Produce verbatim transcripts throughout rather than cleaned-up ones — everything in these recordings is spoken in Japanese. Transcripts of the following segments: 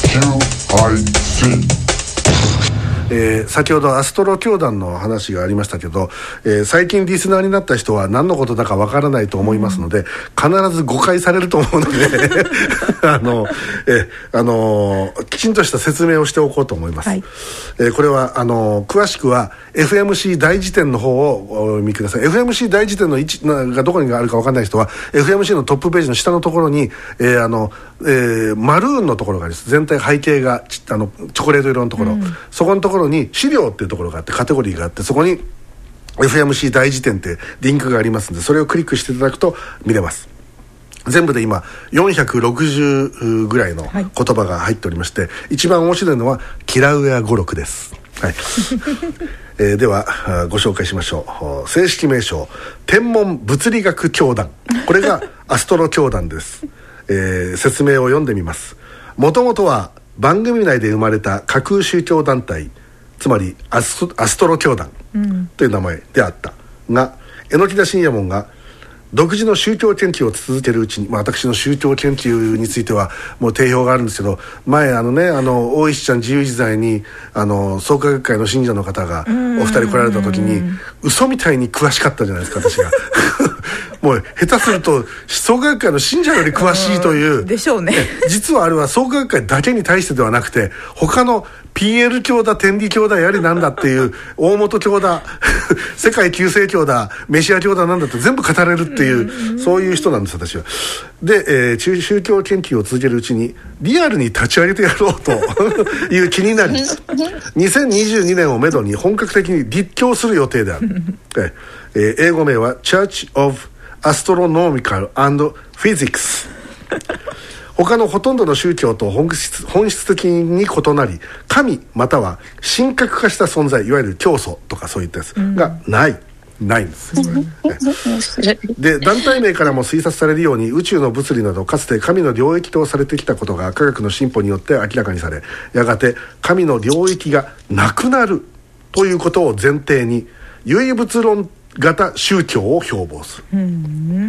えー、先ほどアストロ教団の話がありましたけど、えー、最近リスナーになった人は何のことだかわからないと思いますので、うん、必ず誤解されると思うのであの、えーあのー、きちんとした説明をしておこうと思います、はい。えー、これはあのー、詳しくは エフエムシー 大辞典の方をお見ください。 エフエムシー 大辞典の位置がどこにあるかわからない人は エフエムシー のトップページの下のところに、えーあのえー、マルーンのところがあります。全体背景があのチョコレート色のところ、うん、そこのところに資料っていうところがあって、カテゴリーがあって、そこに エフエムシー 大辞典ってリンクがありますので、それをクリックしていただくと見れます。全部で今よんひゃくろくじゅうぐらいの言葉が入っておりまして、はい、一番面白いのはキラウエア語録です、はいえー、ではご紹介しましょう。正式名称天文物理学教団、これがアストロ教団です、えー、説明を読んでみます。もともとは番組内で生まれた架空宗教団体、つまりアスト、アストロ教団という名前であったが、榎田信也門が独自の宗教研究を続けるうちに、まあ、私の宗教研究についてはもう定評があるんですけど、前あのね、あの大石ちゃん自由自在にあの創価学会の信者の方がお二人来られた時に嘘みたいに詳しかったじゃないですか、私がもう下手すると創価学会の信者より詳しいというでしょうね。 実はあれは創価学会だけに対してではなくて、他の ピーエル 教だ、天理教だ、やりなんだっていう大本教だ世界救世教だ、メシア教だなんだって全部語れるっていう、そういう人なんです、私は。で、えー、宗教研究を続けるうちにリアルに立ち上げてやろうという気になりにせんにじゅうにねんをめどに本格的に立教する予定であるえー、英語名は Church of Astronomical and Physics 他のほとんどの宗教と本質、本質的に異なり、神または神格化した存在、いわゆる教祖とかそういったやつがない、うん、ないんです、で、団体名からも推察されるように、宇宙の物理などかつて神の領域とされてきたことが科学の進歩によって明らかにされ、やがて神の領域がなくなるということを前提に唯物論型宗教を標榜する、うん、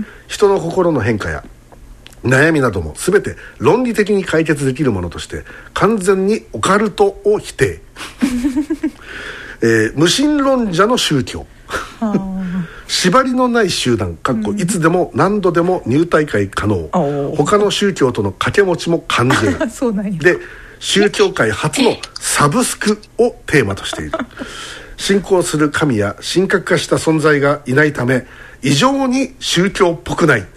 人の心の変化や悩みなども全て論理的に解決できるものとして完全にオカルトを否定、えー、無神論者の宗教縛りのない集団かっこいつでも何度でも入隊会可能、うん、他の宗教との掛け持ちも肝心そうなんや。 で、宗教界初のサブスクをテーマとしている。信仰する神や神格化した存在がいないため異常に宗教っぽくない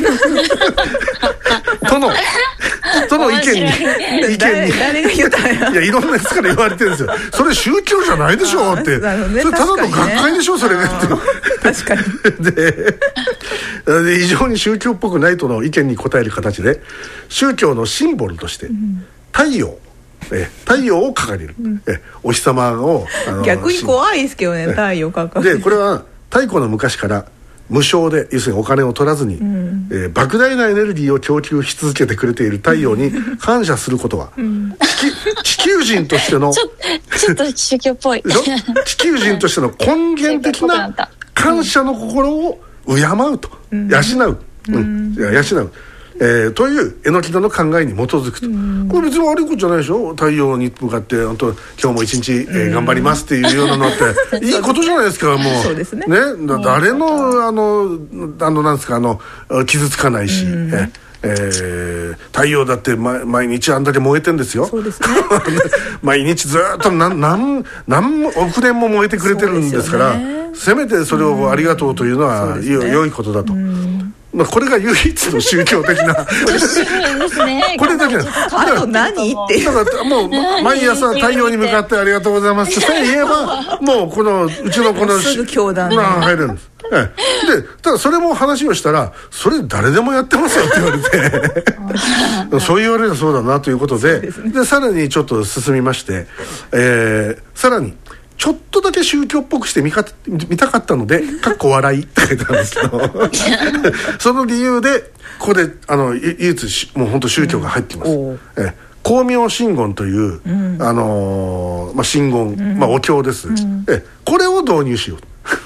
とのとの意見に意見に誰が言ったんや。 いや、いろんなやつから言われてるんですよ。それ宗教じゃないでしょって、ね、それただの学会でしょそれねって確かにで, で異常に宗教っぽくないとの意見に応える形で宗教のシンボルとして、うん、太陽え太陽を掲げる、うん、えお日様をあの逆に怖いですけどね、太陽掲げる。 で、これは太古の昔から無償で、要するにお金を取らずに、うん、えー、莫大なエネルギーを供給し続けてくれている太陽に感謝することは、うん、地, 地球人としてのちょ, ちょっと宗教っぽい地球人としての根源的な感謝の心を敬うと、うん、養う、うん、養う、えー、という榎田の考えに基づくと、うん、これ別に悪いことじゃないでしょ。太陽に向かって本当今日も一日、えー、頑張りますっていうようなのっていいことじゃないですか。もうそうですね。 ね、だ誰のあのあのなんですかあの傷つかないし、うん、ええー、太陽だって、ま、毎日あんだけ燃えてんですよ。 そうですね毎日ずっと何何何億年も燃えてくれてるんですから、ね、せめてそれをありがとうというのは、うん、よ良いことだと、うん、まあ、これが唯一の宗教的なこれだけあと何ってだからもう毎朝太陽に向かってありがとうございますって言えばもうこのうちのこのすぐ教団に入るんです。ええ、でただそれも話をしたらそれ誰でもやってますよって言われてそう言われるとそうだなということで、 で, す、ね、でさらにちょっと進みまして、えー、さらにちょっとだけ宗教っぽくして見か見たかったのでかっこ笑いって書いてあるんですけどその理由でここであの唯一もう本当宗教が入っています、うん、え光明真言という、うん、あのーまあ、真言、うん、まあ、お経です、うん、えこれを導入しよう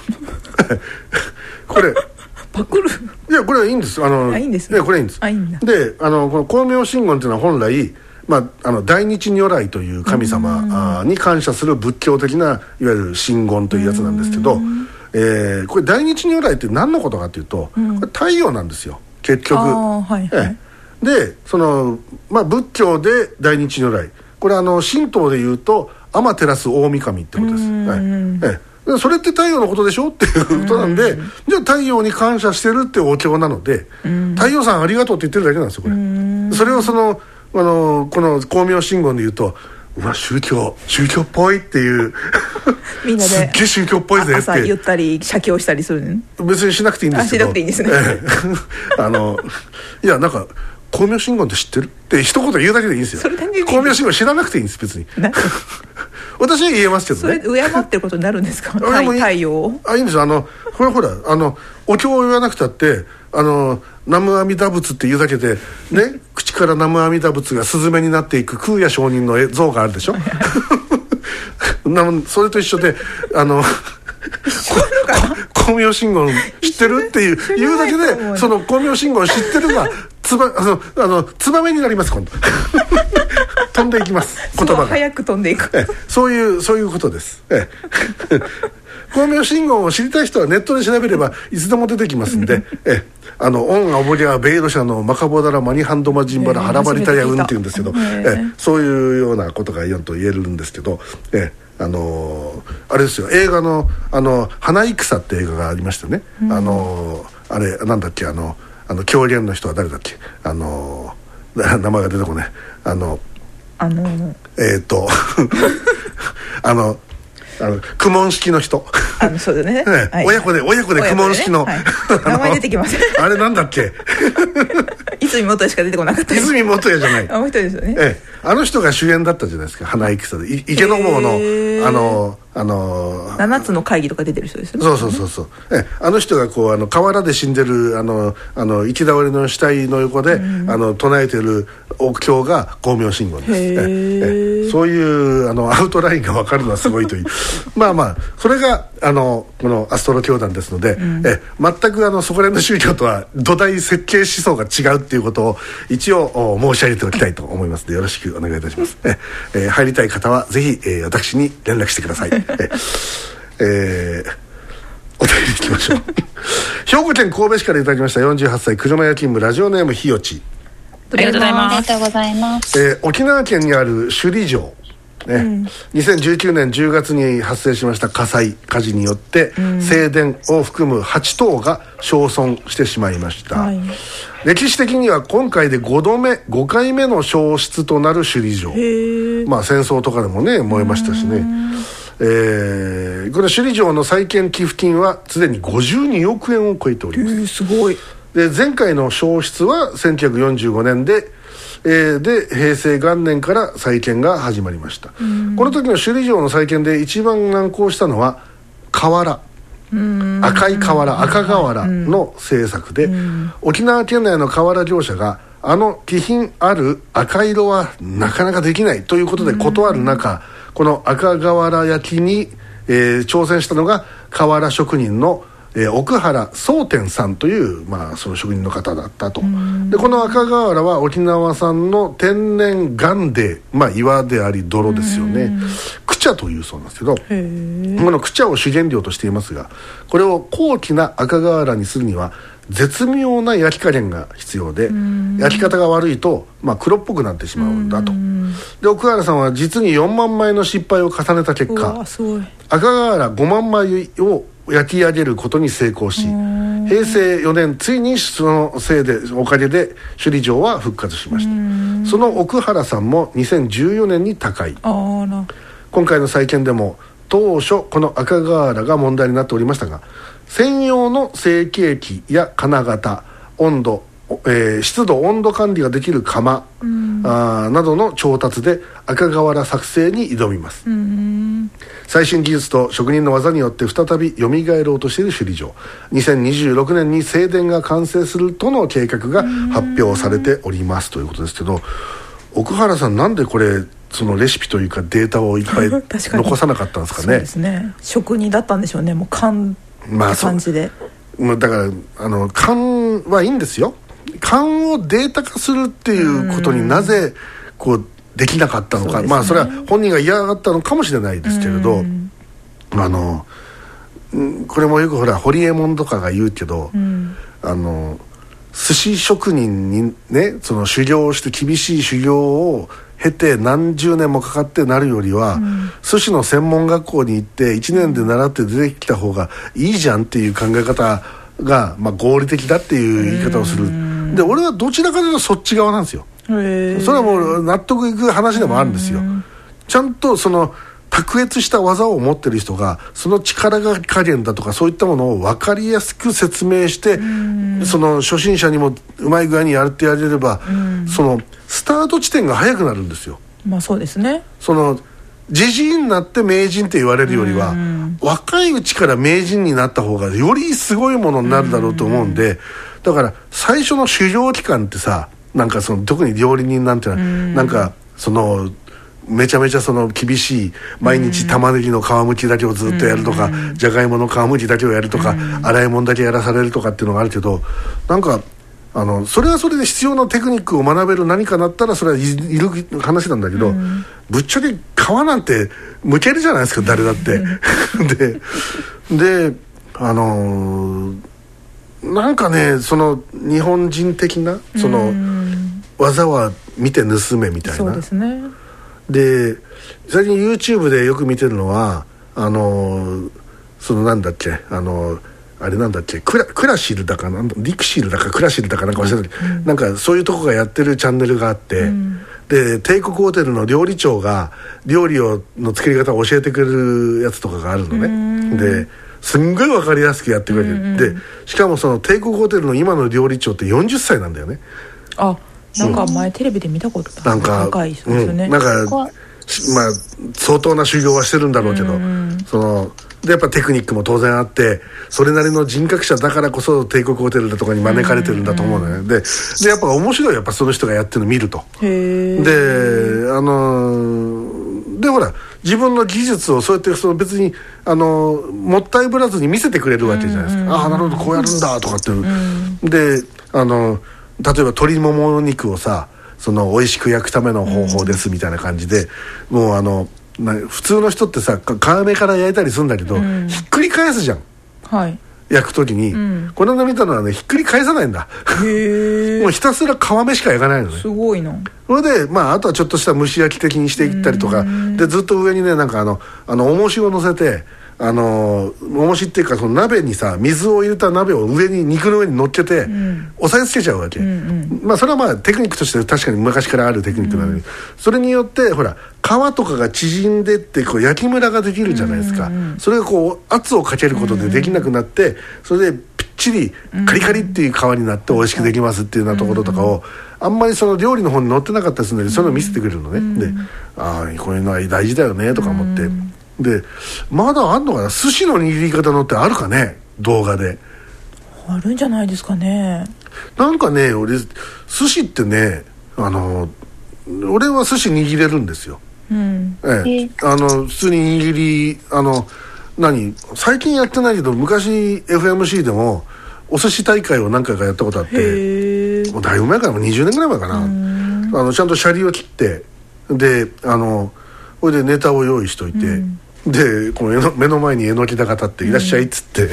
これパクるいやこれはいいんです。あのあいいんですね。 いやこれはいいんです。 あいいんだ。 であのこの光明真言というのは本来、 まあ、あの大日如来という神様に感謝する仏教的ないわゆる真言というやつなんですけど、えー、これ大日如来って何のことかというと、うん、これ太陽なんですよ結局。 はいはい、 えー、でその、まあ、仏教で大日如来、これあの神道でいうと天照大神ってことです。はい、えー、それって太陽のことでしょっていうことなんで、じゃあ太陽に感謝してるってお経なので、太陽さんありがとうって言ってるだけなんですよこれ。それをそのあのこの光明真言で言うと、うわ宗教宗教っぽいっていうみんなですっげえ宗教っぽいぜって朝言ったり写経したりするの。 別にしなくていいんですけど、 しなくていいんですね、 ええ、あのいやなんか光明真言って知ってるって一言言うだけでいいんですよ。 それだけでいい。 光明真言知らなくていいんです別に私は言えますけどね。 それ敬ってることになるんですか太, 太陽あいいんですよ。あのほらほらあのお経を言わなくたってあの南無阿弥陀仏っていうだけでね口から南無阿弥陀仏がスズメになっていく空也上人の像があるでしょそれと一緒であの光明真言知ってるっていう言うだけでその光明真言知ってるがつばあのあのツバメになります今度飛んでいきます言葉が早く飛んでいく。 えそういうそういうことです。え光明真言を知りたい人はネットで調べればいつでも出てきますんでえあのオンアボリアベイロシャのマカボダラマニハンドマジンバラハラバリタヤウンっていうんですけど、えそういうようなことが言うと言えるんですけど、えあのー、あれですよ映画の「あの花戦」って映画がありましたね、うん、あのー、あれなんだっけあのあの狂言の人は誰だっけあのー、名前が出てこないあのあのえっとあのあの苦悶式の人あのそうだね、 ねはい、親子で親子で苦悶式の、ねはい、名前出てきますあれなんだっけ泉元しか出てこなかった泉元也じゃないあの人ですよね、 ええ、あの人が主演だったじゃないですか花戦で池の坊のあのあの七つの会議とか出てる人ですよね。 そうそうそうそう、ええ、あの人がこうあの河原で死んでるあのあの行き倒れの死体の横で、うん、あの唱えてるお経が光明真言です。ええ、そういうあのアウトラインが分かるのはすごいというまあまあそれがあのこのアストロ教団ですので、うん、え全くあのそこら辺の宗教とは土台設計思想が違うっていうことを一応申し上げておきたいと思いますのでよろしくお願いいたします。ええ入りたい方はぜひ、えー、私に連絡してください。ええー、お便りいきましょう兵庫県神戸市からいただきましたよんじゅうはっさい車屋勤務ラジオネームひよち。 ありがとうございます。ありがとうございます、 えー、沖縄県にある首里城ね、うん、にせんじゅうきゅうねんじゅうがつに発生しました火災火事によって、うん、正殿を含むはち棟が焼損してしまいました、はい、歴史的には今回でごどめごかいめの焼失となる首里城。まあ戦争とかでもね燃えましたしね、えー、この首里城の再建寄付金はすでにごじゅうにおくえんを超えております。 すごい。 で前回の焼失はせんきゅうひゃくよんじゅうごねんでえー、で平成元年から再建が始まりました。この時の首里城の再建で一番難航したのは瓦、赤い瓦赤瓦の製作で、沖縄県内の瓦業者があの気品ある赤色はなかなかできないということで断る中、この赤瓦焼きに、えー、挑戦したのが瓦職人のえー、奥原宗天さんという、まあ、その職人の方だったと。でこの赤瓦は沖縄産の天然岩泥、まあ、岩であり泥ですよね。クチャというそうなんですけど、このクチャを主原料としていますが、これを高貴な赤瓦にするには絶妙な焼き加減が必要で、焼き方が悪いと、まあ、黒っぽくなってしまうんだと。で奥原さんは実によんまんまいの失敗を重ねた結果、赤瓦ごまんまいを焼き上げることに成功し、平成よねんついにそのせいでおかげで首里城は復活しました。その奥原さんもにせんじゅうよねんに他界。今回の再建でも当初この赤瓦が問題になっておりましたが、専用の成形機や金型、温度、えー、湿度温度管理ができる窯、うん、あなどの調達で赤瓦作成に挑みます。うん、最新技術と職人の技によって再び蘇ろうとしている首里城、にせんにじゅうろくねんに正殿が完成するとの計画が発表されておりますということですけど、奥原さんなんでこれそのレシピというかデータをいっぱい残さなかったんですかね。 そうですね、職人だったんでしょうね。もう勘って感じで、 まあ、だからあの勘はいいんですよ。勘をデータ化するっていうことになぜこうできなかったのか、ね、まあそれは本人が嫌がったのかもしれないですけれど、あのこれもよくほらホリエモンとかが言うけど、うん、あの寿司職人にねその修行をして厳しい修行を経て何十年もかかってなるよりは、うん、寿司の専門学校に行っていちねんで習って出てきた方がいいじゃんっていう考え方が、まあ、合理的だっていう言い方をする。で俺はどちらかというとそっち側なんですよ。それはもう納得いく話でもあるんですよ。ちゃんとその卓越した技を持ってる人がその力が加減だとかそういったものを分かりやすく説明してその初心者にもうまい具合にやってやれればそのスタート地点が早くなるんですよ。 まあそうですね。 そのジジイになって名人って言われるよりは若いうちから名人になった方がよりすごいものになるだろうと思うんで、だから最初の修行期間ってさなんかその特に料理人なんていうのはなんかそのめちゃめちゃその厳しい毎日玉ねぎの皮むきだけをずっとやるとかじゃがいもの皮むきだけをやるとか洗い物だけやらされるとかっていうのがあるけど、なんかあのそれはそれで必要なテクニックを学べる何かだったらそれはいる話なんだけど、ぶっちゃけ皮なんてむけるじゃないですか誰だってでであのー、なんかねその日本人的なその技は見て盗めみたいな。 そうですね。 で最近 YouTube でよく見てるのはあのそのなんだっけあのあれなんだっけクラ、クラシルだかなんだリクシルだかクラシルだかなんか忘れたけど、うん、なんかそういうとこがやってるチャンネルがあって、うん、で帝国ホテルの料理長が料理をの作り方を教えてくれるやつとかがあるのね、うん、ですんごい分かりやすくやってくれる、うん、でしかもその帝国ホテルの今の料理長ってよんじゅっさいなんだよね。 あなんか前テレビで見たことある。 なんか若い人ですよね、 うん、なんかまあ相当な修行はしてるんだろうけど、うん、そのでやっぱテクニックも当然あってそれなりの人格者だからこそ帝国ホテルだとかに招かれてるんだと思うのね、うん、で, でやっぱ面白いやっぱその人がやってるの見ると。へであのでほら自分の技術をそうやってその別にあのもったいぶらずに見せてくれるわけじゃないですか、うん、ああなるほどこうやるんだとかって、うん、であの例えば鶏もも肉をさその美味しく焼くための方法ですみたいな感じで、うん、もうあの普通の人ってさ皮目から焼いたりするんだけど、うん、ひっくり返すじゃん、はい、焼く時に、うん、この間見たのはねひっくり返さないんだへもうひたすら皮目しか焼かないのね。 すごいな。 それで、まあ、あとはちょっとした蒸し焼き的にしていったりとかでずっと上にねなんかあのあの重しを乗せてあの重しっていうかその鍋にさ水を入れた鍋を上に肉の上に乗っけて、うん、押さえつけちゃうわけ、うんうん、まあそれはまあテクニックとして確かに昔からあるテクニックなのに、うん、それによってほら皮とかが縮んでってこう焼きムラができるじゃないですか、うんうんうん、それがこう圧をかけることでできなくなって、うんうん、それでぴっちりカリカリっていう皮になって美味しくできますっていうようなところとかをあんまりその料理の方に載ってなかったりするのでそういうのを見せてくれるのね、うん、でああこういうのは大事だよねとか思って、うんでまだあんのかな寿司の握り方のってあるかね動画で。 あるんじゃないですかね。 なんかね俺寿司ってねあの俺は寿司握れるんですよ、うんええ、あの普通に握りあの何最近やってないけど昔 エフエムシー でもお寿司大会を何回かやったことあってもうだいぶ前からもうにじゅうねんぐらい前かな。あのちゃんとシャリを切ってであのこれでネタを用意しといて、うんでこの目の前にえのきだが立っていらっしゃいっつって、うん、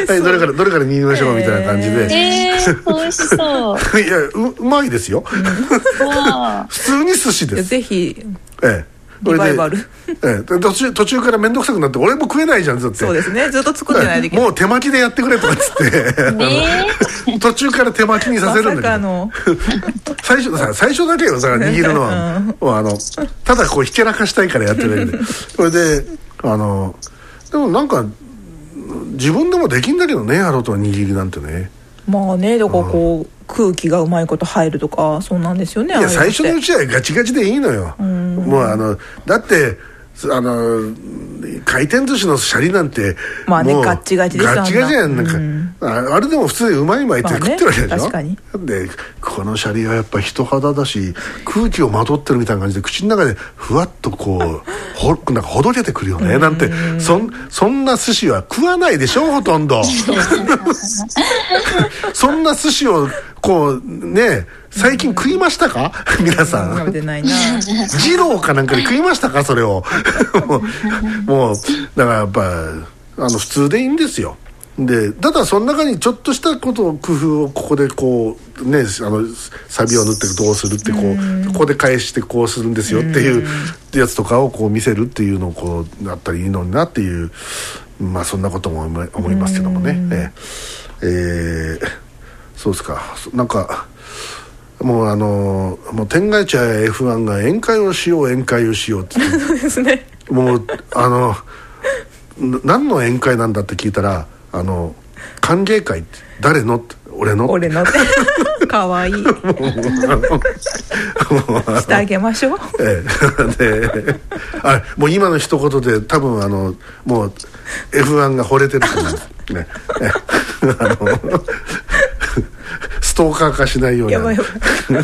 はいどれからどれから握りましょうみたいな感じで、 えー、美味しそういや う, うまいですよ、うん、普通に寿司です。 ぜひええリバイバル、 ええ、途中途中から面倒くさくなって俺も食えないじゃんずっと。 そうですねずっと作ってないといけない、 もう手巻きでやってくれとかっつってね途中から手巻きにさせるんだけど、まさかの最初さ最初だけよさ握るのは、うん、あのただこうひけらかしたいからやってるだけでそれであのでもなんか自分でもできんだけどねやろうとは握りなんてね。 まあねだからこう、うん、空気がうまいこと入るとかそうなんですよね。 いや最初のうちはガチガチでいいのよ。うんもうあのだってあの回転寿司のシャリなんてまあねガッチガチですよ。 ガッチガチやんなんか、うん、 あれでも普通にうまいうまいって食ってるわけでしょ、 まあね、確かに。 でこのシャリはやっぱ人肌だし空気をまとってるみたいな感じで口の中でふわっとこうほなんかほどけてくるよねなんて、そんそんな寿司は食わないでしょほとんどそんな寿司をこうね最近食いましたか皆さん。 食べてないな。 二郎かなんかで食いましたかそれをもう、もうだからやっぱあの普通でいいんですよ。でただその中にちょっとしたことを工夫をここでこうねあのサビを塗ってどうするってこうここで返してこうするんですよっていうやつとかをこう見せるっていうのをこうなったらいいのになっていう、まあそんなことも思いますけどもね。ええー、そうですか。なんかもうあのもう天外茶や エフワン が宴会をしよう宴会をしようってそうですね。 もうあの何の宴会なんだって聞いたらあの歓迎会って誰のって俺の俺のってかわいいしてあげましょう、 ええ、であもう今の一言で多分あのもう エフワン が惚れてると思うんですねあのストーカー化しないようにやばいや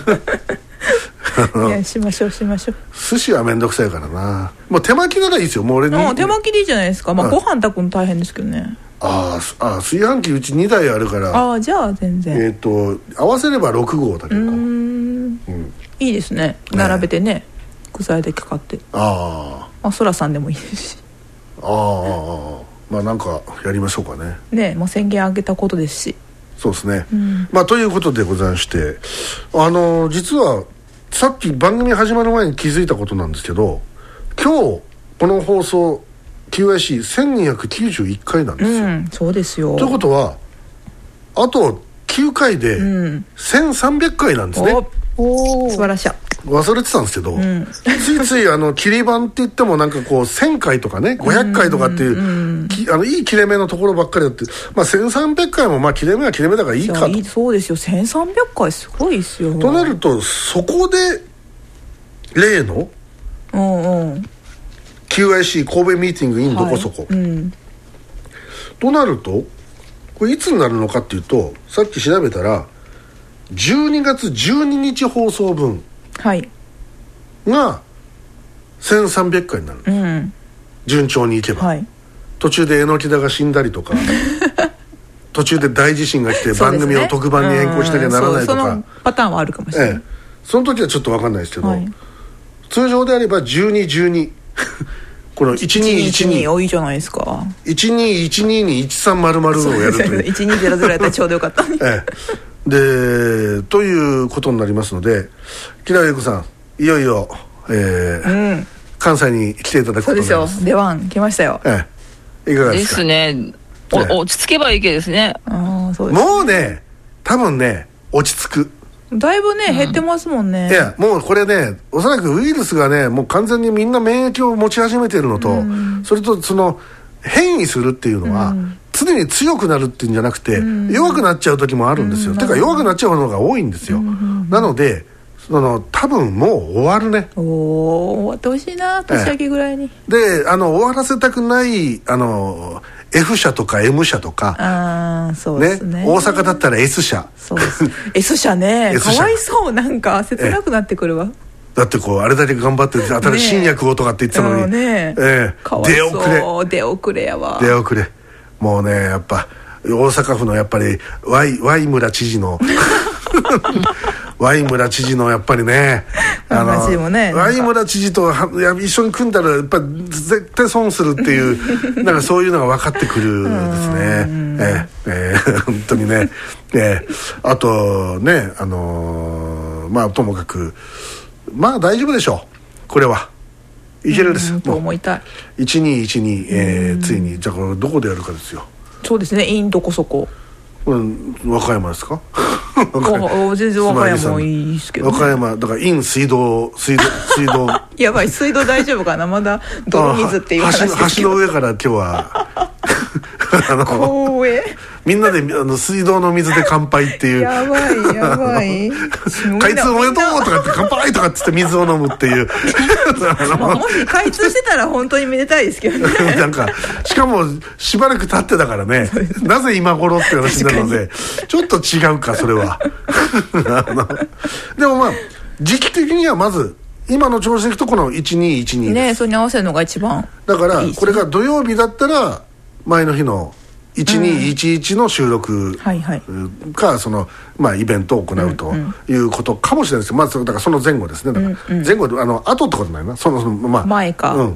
ばいいやしましょうしましょう。 寿司はめんどくさいからな。もう手巻きならいいですよ。もう俺に手巻きでいいじゃないですか。まあご飯炊くの大変ですけどね。 ああ炊飯器うちにだいあるからああじゃあ全然えっ、ー、と合わせればろくごうだけどうーん、 うん、いいですね。並べてね、ね具材でかかってああそらさんでもいいですしああまあなんかやりましょうかね。 ねもう宣言あげたことですしそうですね、 うん、 まあということでございましてあの実はさっき番組始まる前に気づいたことなんですけど今日この放送キューアイシーせんにひゃくきゅうじゅういっかいなんですよ、うん、 そうですよ。 ということはあときゅうかいでせんさんびゃっかいなんですね、うん、 お素晴らしい。 忘れてたんですけど、うん、ついついあの切り板って言ってもなんかこうせんかいとかねごひゃっかいとかっていう、うんうん、あのいい切れ目のところばっかりだって、まあ、せんさんびゃっかいもまあ切れ目は切れ目だからいいかと。 そうですよ。せんさんびゃっかいすごいですよ。 となるとそこで例のうんうんキューアイシー 神戸ミーティング in どこそこ、はいうん、となるとこれいつになるのかっていうとさっき調べたらじゅうにがつじゅうににち放送分がせんさんびゃっかいになるんです、うん、順調にいけば、はい、途中で榎田が死んだりとか途中で大地震が来て番組を特番に変更しなきゃならないとか、 そのパターンはあるかもしれない、ええ、 その時はちょっと分かんないですけど、 はい、 通常であればじゅうに、じゅうにこのいちにいちに多いじゃないですか。 いちにいちににいちさんまるまるをやるといういちにゼロゼロやったらちょうどよかった、 ええ、でということになりますので木田優子さんいよいよ、えーうん、関西に来ていただくことになります。 そうですよ。出番来ましたよ、 ええ、いかがですか。 ですね。お、ええ、落ち着けばいいけですね。 あそうです。 もうね多分ね落ち着く。 だいぶね、うん、減ってますもんね。 いやもうこれねおそらくウイルスがねもう完全にみんな免疫を持ち始めているのと、うん、それとその変異するっていうのは、うん、常に強くなるっていうんじゃなくて、うん、弱くなっちゃう時もあるんですよ、うん、てか弱くなっちゃうのが多いんですよ、うん、なのでその多分もう終わるね。 お終わってほしいな年明けぐらいに、 ええ、であの終わらせたくないあのF 社とか M 社とかあそうです ね, ね大阪だったら S 社そうです S 社ね S 社かわいそうなんか切なくなってくるわ、ええだってこうあれだけ頑張って新しい新薬をとかって言ってたのに、 ねええ、 かわいそう出遅れやわ出遅れもうねやっぱ大阪府のやっぱり Y, Y 村知事のY 村知事のやっぱりねあの、ね、Y 村知事と一緒に組んだらやっぱ絶対損するっていうなんかそういうのが分かってくるですねえええー、本当にね、えー、あとねあのー、まあともかくまあ大丈夫でしょうこれはいけるですと思いたい。 いちにいちに、えー、ついにじゃあこれどこでやるかですよ。 そうですねインどこそここれ和歌山ですかお全然和歌山もいいですけど、ね、 和歌山だからイン水道水道水道やばい水道大丈夫かなまだ泥水っていう話ですけど橋, 橋の上から今日はあの光栄みんなであの水道の水で乾杯っていうやばいやばい開通おめでとうとかって乾杯とかって言って水を飲むっていうまあ、もし開通してたら本当にめでたいですけどねなんかしかもしばらく経ってたからねなぜ今頃って話になるのでちょっと違うかそれはでもまあ時期的にはまず今の調子でいくとこのいちにいちにね、それに合わせるのが一番だからこれが土曜日だったら前の日のいちにいちいちの収録かその、まあ、イベントを行うということかもしれないですけど、まあ、だからその前後ですねだから前後あの後ってことないなそのその、まあ、 前か、うん、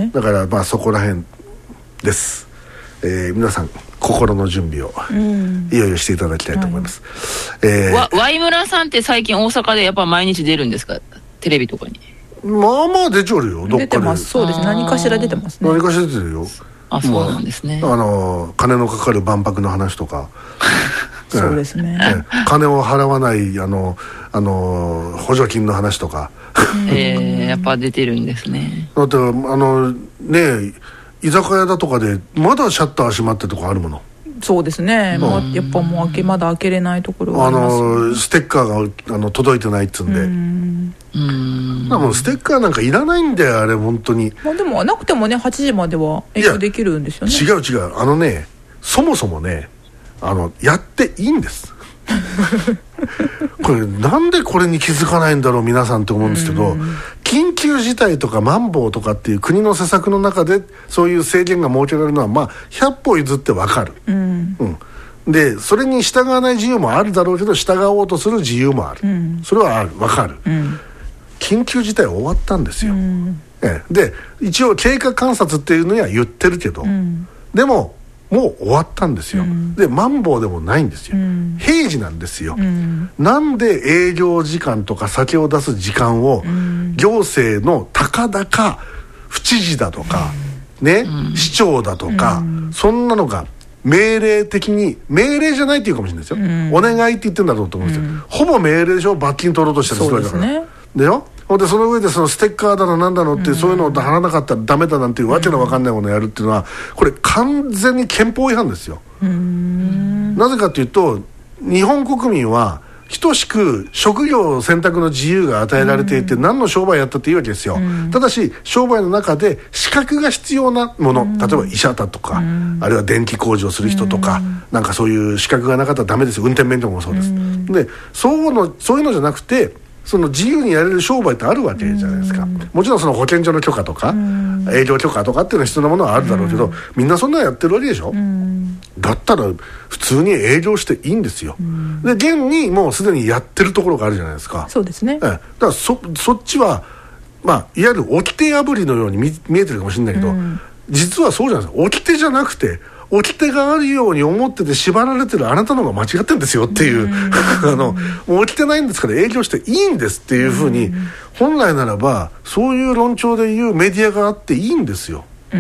だからまあそこら辺です、えー、皆さん心の準備をいよいよしていただきたいと思います、 うんえー、わワイムラさんって最近大阪でやっぱ毎日出るんですかテレビとかにまあまあ出ちゃうよどっかで出てますそうです何かしら出てますね何かしら出てるよあそうなんですね、 あの金のかかる万博の話とかそうですね、 ええ、金を払わないあのあの補助金の話とかえー、やっぱ出てるんですねだってあのね居酒屋だとかでまだシャッター閉まってるとこあるものそうですね、うんまあ、やっぱもう開けまだ開けれないところがあります、ね、 あのステッカーがあの届いてないっつうんでうんうんもうステッカーなんかいらないんだよあれ本当に、 まあ、でもなくてもねはちじまでは営業できるんですよね違う違うあのねそもそもねあのやっていいんですこれなんでこれに気づかないんだろう皆さんって思うんですけど緊急事態とかマンボウとかっていう国の施策の中でそういう制限が設けられるのはまあひゃっぽ譲ってわかる、うんうん、でそれに従わない自由もあるだろうけど従おうとする自由もある、うん、それはあるわかる、うん、緊急事態は終わったんですよ、うんええ、で一応経過観察っていうのには言ってるけど、うん、でももう終わったんですよ、うん、でマンボウでもないんですよ、うん、平時なんですよ、うん、なんで営業時間とか酒を出す時間を、うん、行政の高々府知事だとか、うん、ね、うん、市長だとか、うん、そんなのが命令的に命令じゃないっていうかもしれないですよ、うん、お願いって言ってるんだろうと思うんですよ、うん、ほぼ命令でしょ罰金取ろうとしたりするわけだから、そうですねでよでその上でそのステッカーだのなんだのって、うん、そういうのを貼らなかったらダメだなんていうわけのわかんないものをやるっていうのはこれ完全に憲法違反ですよ。うんなぜかというと日本国民は等しく職業選択の自由が与えられていて、うん、何の商売やったっていいわけですよ、うん、ただし商売の中で資格が必要なもの、うん、例えば医者だとか、うん、あるいは電気工事をする人とか、うん、なんかそういう資格がなかったらダメですよ運転免許もそうです、うん、でそうのそういうのじゃなくてその自由にやれる商売ってあるわけじゃないですか、うん、もちろんその保健所の許可とか、うん、営業許可とかっていうのは必要なものはあるだろうけど、うん、みんなそんなのやってるわけでしょ、うん、だったら普通に営業していいんですよ、うん、で現にもうすでにやってるところがあるじゃないですか。 そうですね、 ええ、だから そ, そっちは、まあ、いわゆる掟破りのように 見, 見えてるかもしれないけど、うん、実はそうじゃないですか。掟じゃなくて掟があるように思ってて縛られてるあなたの方が間違ってるんですよっていう、うん、あのもう掟ないんですから営業していいんですっていうふうに、うん、本来ならばそういう論調で言うメディアがあっていいんですよ、うん、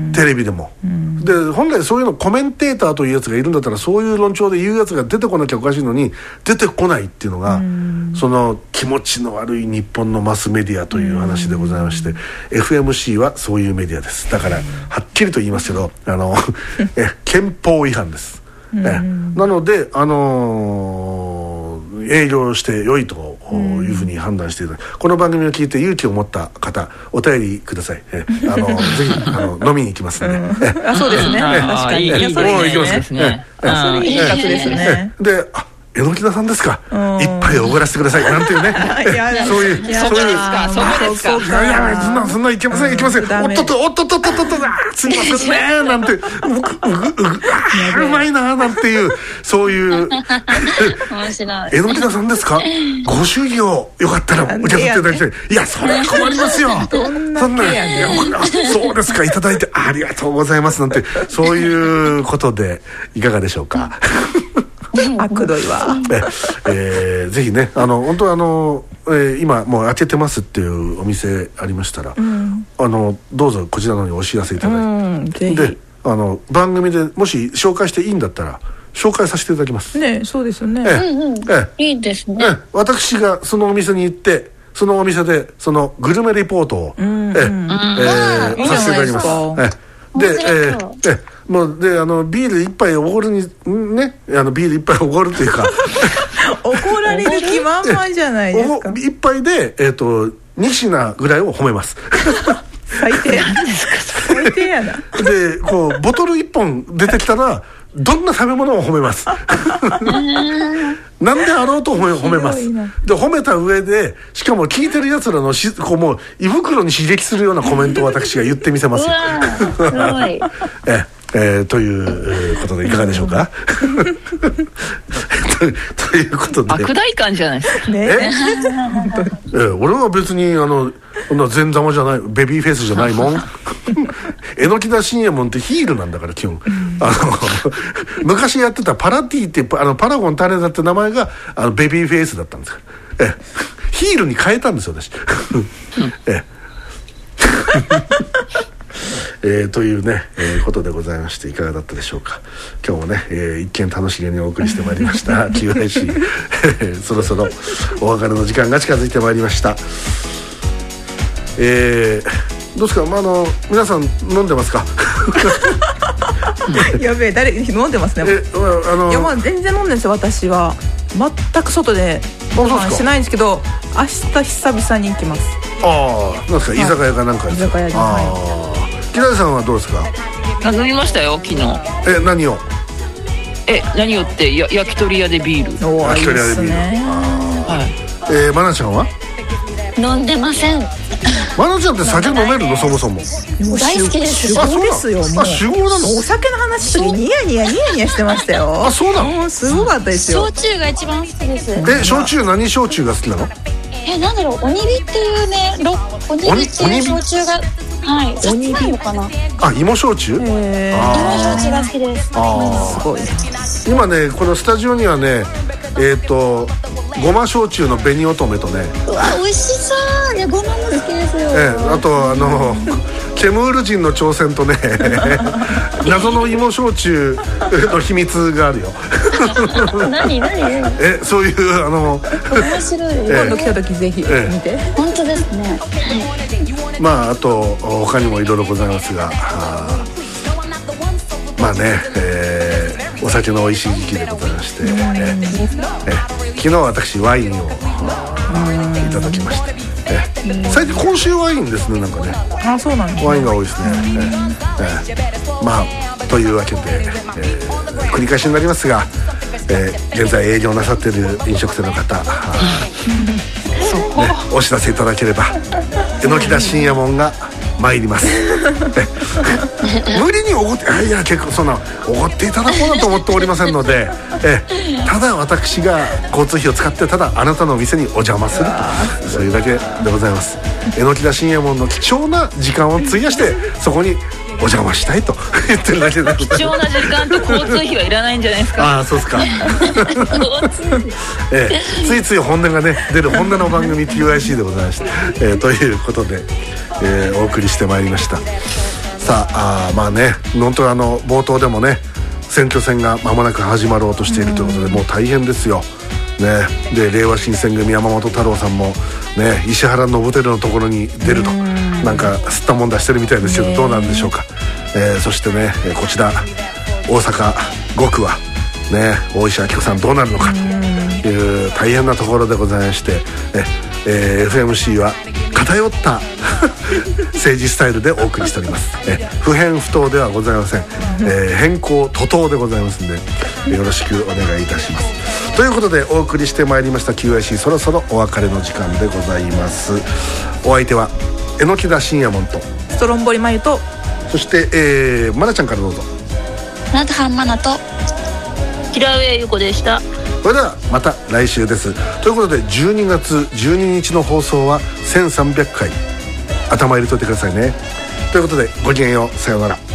テレビでも、うん、で本来そういうのコメンテーターというやつがいるんだったらそういう論調で言うやつが出てこなきゃおかしいのに出てこないっていうのが、うん、その気持ちの悪い日本のマスメディアという話でございまして、うん、エフエムシー はそういうメディアです。だからはっきりと言いますけどあのえ憲法違反です、うん、えなのであのー、営業して良いというふうに判断していただき、この番組を聞いて勇気を持った方お便りください。えあのぜひあの飲みに行きますんで、うん、 あそうですね確かにいやそれいいですねそれいい活ですね。 であ榎田さんですか、うん、一杯おごらせてくださいなんていうねそういうそういうそこですかいやいやそんなそんないけませんいけませんおっとっとおっとっとっとっとっとすみませんねなんてうぐうまいななんていうそういう面白い榎田さんですかご祝儀をよかったら受け取っていただきたい。いやそれは困りますよそんないやそうですかいただいてありがとうございますなんてそういうことでいかがでしょうか悪どいわえ、えー、ぜひねあの本当はあの、えー、今もう開けてますっていうお店ありましたら、うん、あのどうぞこちらの方にお知らせいただいて、うん、ぜひであの番組でもし紹介していいんだったら紹介させていただきますね。そうですよね、 えーうんうんえー、いいですね、 えー、私がそのお店に行ってそのお店でそのグルメレポートを、うんうんえーえー、させていただきます、えーで、えー、えもうであのビール一杯おごるにねあのビール一杯おごるというか怒られる気満々じゃないですか。 一杯で、えー、とに品ぐらいを褒めます最低最低やな。 でこうボトルいっぽん出てきたらどんな食べ物を褒めますなんであろうと褒め、褒めますで褒めた上でしかも聞いてるやつらのしこうもう胃袋に刺激するようなコメントを私が言ってみせますようわすごいええー、ということでいかがでしょうかと, ということで悪大感じゃないですかねええ俺は別にあのこんな前座まじゃないベビーフェイスじゃないもん榎田信也門ってヒールなんだから基本あの昔やってたパラティってあのパラゴン種田って名前があのベビーフェイスだったんですからえヒールに変えたんですよ私ええー、というね、えー、ことでございましていかがだったでしょうか。今日もね、えー、一見楽しげにお送りしてまいりました キューアイシー そろそろお別れの時間が近づいてまいりました。えー、どうですか、まあ、あの皆さん飲んでますかやべえ誰飲んでますね。えあのいやまあ全然飲んでるんですよ私は。全く外でご飯しないんですけど明日久々に行きます。 ああ、なんですか、居酒屋かなんかですか。 居酒屋に。はい。木田さんはどうですか。 あ、飲みましたよ昨日。 え、何を。 え、何をってや焼き鳥屋でビール。 お焼き鳥屋でビール。 はい。 えー、マナちゃんは。 飲んでません。 マナちゃんって酒飲めるのそもそも。 大好きです。 酒豪ですよ。 あ、酒豪なの。 お酒の話するニヤニヤニヤニヤしてましたよ。 あ、そうなの。 すごかったですよ。 焼酎が一番好きです。 え、焼酎何焼酎が好きなの。 え、なんだろう、おにびっていうね、ろおにびっていう焼酎が、はい、おにびのかな。 あ、芋焼酎。 へー、芋焼酎が好きです。 あ、 すごい。 今ね、このスタジオにはね、えっとごま焼酎の紅乙女とね。 うわ、美味しそう。いや、ごまも好きですよ。 ええ、あとあのケムール人の挑戦とね謎の芋焼酎の秘密があるよ何何え、そういうあの面白い。 今度来た時ぜひ見て、 ええ、本当ですね。 まああと他にもいろいろございますが、あまあね、えー、お酒の美味しい時期でございまして、えええ昨日私ワインをいただきまして、え最近今週ワインですね、なんかね。 あ、そうなんですね。 ワインが多いですね。ええまあというわけで、えー、繰り返しになりますが、えー、現在営業なさっている飲食店の方、ね、お知らせいただければ榎田信也門が参ります無理におごっていや結構そんなおごっていただこうなと思っておりませんので、えただ私が交通費を使ってただあなたのお店にお邪魔すると、そういうだけでございます。榎田信也門の貴重な時間を費やしてそこにお邪魔したいと言ってるだけで貴重な時間と交通費はいらないんじゃないですか。 ああ、そうですかええ、ついつい本音がね出る本音の番組 ティーアイシー でございまして、えー、ということで、えー、お送りしてまいりました。さあ、あまあね、本当にあの冒頭でもね選挙戦が間もなく始まろうとしているということで、もう大変ですよね。で令和新選組山本太郎さんもね石原伸晃のところに出るとなんか吸ったもんだしてるみたいですけど、どうなんでしょうか。えー、そしてねこちら大阪ごくはね大石明子さんどうなるのかという大変なところでございまして、ええー、エフエムシー は偏った政治スタイルでお送りしております。え不変不当ではございません、えー、変更途当でございますのでよろしくお願いいたします。ということでお送りしてまいりました キューアイシー そろそろお別れの時間でございます。お相手は榎田信也門とストロンボリマユと、 そして、えー、マナちゃんからどうぞ。 ナトハンマナと平上優子でした。 それではまた来週です。ということでじゅうにがつじゅうににちの放送はせんさんびゃっかい頭入れといてくださいね。ということでごきげんよう、さようなら。